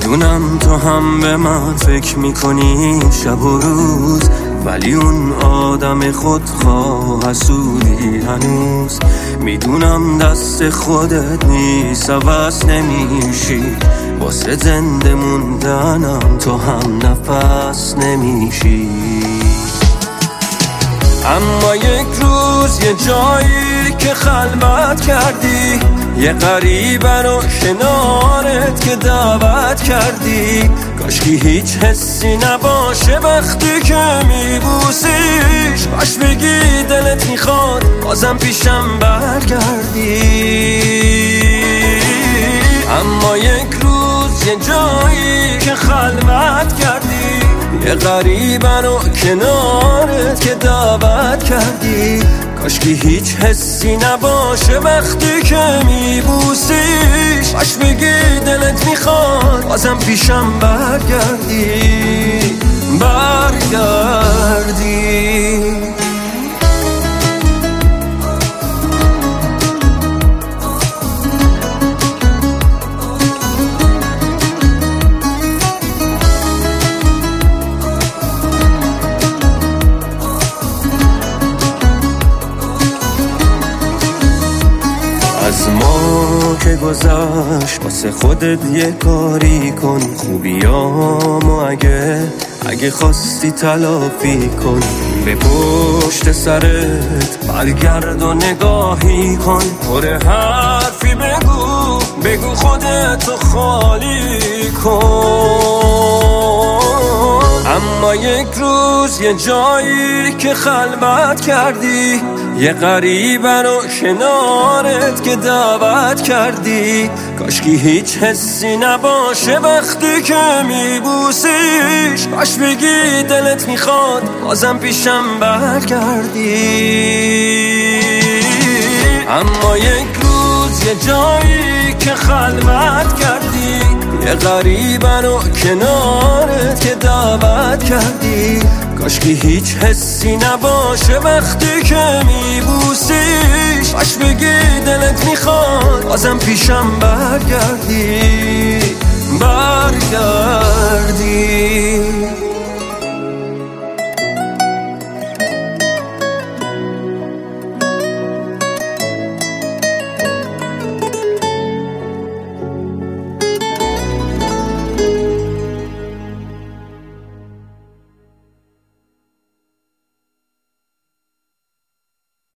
میدونم تو هم به من فکر میکنی شب و روز، ولی اون آدم خودخواه حسودی هنوز. میدونم دست خودت نیست عوض نمیشی، واسه زنده موندنم تو هم نفس نمیشی. اما یک روز یه جایی که خلوت کردی، یه غریبه رو کنارت که دعوت کردی. کاشکی هیچ حسی نباشه وقتی که میبوسیش، باش بگی دلت میخواد بازم پیشم برگردی. اما یک روز یه جایی که خلوت کردی، یه غریبه رو کنارت که دعوت کردی. کاشکی هیچ حسی نباشه وقتی که میبوسیش، باش بگی دلت میخواد بازم پیشم برگردی. از ما که گذشت واسه خودت یه کاری کن، خوبیامو اگه خواستی تلافی کن. به پشت سرت برگرد و نگاهی کن، پر حرفی بگو خودتو خالی کن. اما یک روز یه جایی که خلوت کردی، یه غریبه رو کنارت که دعوت کردی. کاشکی هیچ حسی نباشه وقتی که میبوسیش، باش بگی دلت میخواد بازم پیشم برگردی. اما یک روز یه جایی که خلوت کردی، یه غریبه رو کنارت که دعوت کردی. کاشکی هیچ حسی نباشه وقتی که میبوسیش، باش بگی دلت میخواد بازم پیشم برگردی.